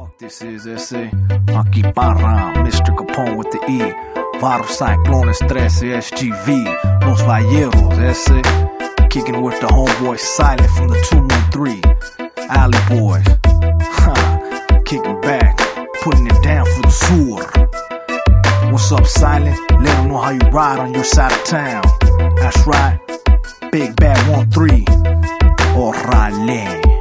This is ese, aquí para Mr. Capone with the E. Varos Cyclones 13 SGV, Los Valleros, ese. Kicking with the homeboy Silent from the 213, Alley Boys. Kicking back, putting it down for the sur. What's up, Silent? Let them know how you ride on your side of town. That's right, Big Bad 1-3, Orale.